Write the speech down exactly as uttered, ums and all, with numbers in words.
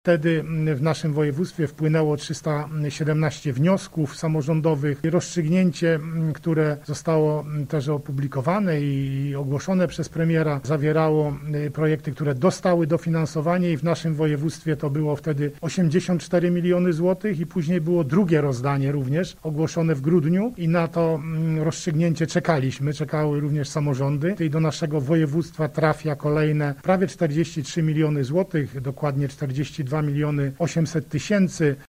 Wtedy w naszym województwie wpłynęło trzysta siedemnaście wniosków samorządowych. Rozstrzygnięcie, które zostało też opublikowane i ogłoszone przez premiera, zawierało projekty, które dostały dofinansowanie i w naszym województwie to było wtedy osiemdziesiąt cztery miliony złotych i później było drugie rozdanie również ogłoszone w grudniu i na to rozstrzygnięcie czekaliśmy, czekały również samorządy. I do naszego województwa trafia kolejne prawie czterdzieści trzy miliony złotych, dokładnie czterdzieści dwa miliony osiemset tysięcy.